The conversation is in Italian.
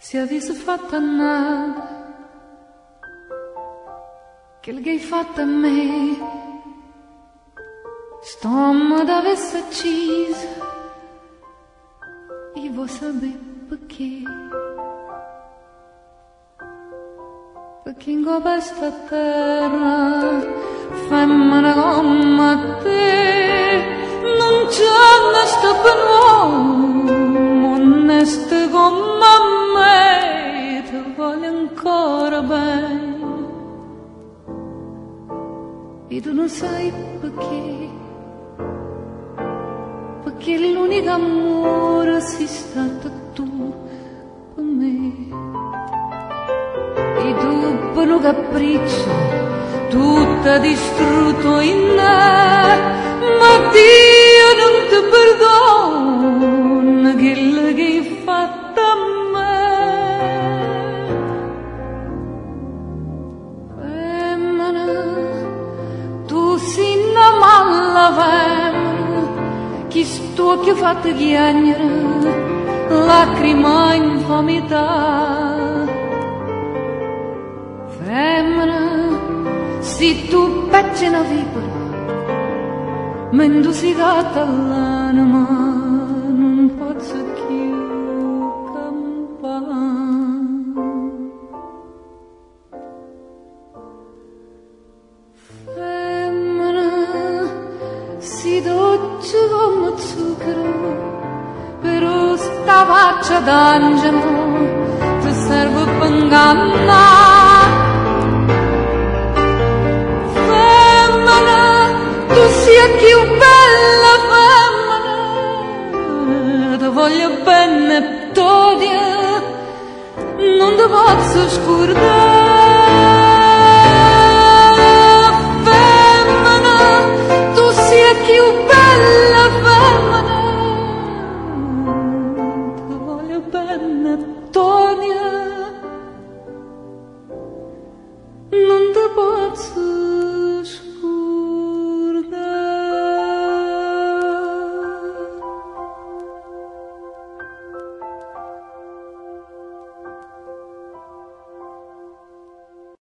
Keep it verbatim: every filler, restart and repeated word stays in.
se avesse fatto nada che che hai fatto a me, stomaco avesse acceso, e vuoi sapere perché? Perché in questa terra femmina come te non c'è nessuno per uomo, onesto come me, ti voglio ancora bene. E tu non sai perché, perché l'unico amore sei stato tu per me. E tu per un capriccio tutto è distrutto in me, ma Dio non ti perdona quello che hai fatto a me. Femmina, tu sei una mala femmina, chi sto che ha fatto chiagnere lacrima infamità. Femmina, se tu pecci una vipera, mendusicata all'anima, non posso più campare. Femmina, si dolce come zucchero, però sta faccia d'angelo ti serve per ingannare. Tu sia più bella femmina, ti voglio bene, t'odio, non ti posso scordare.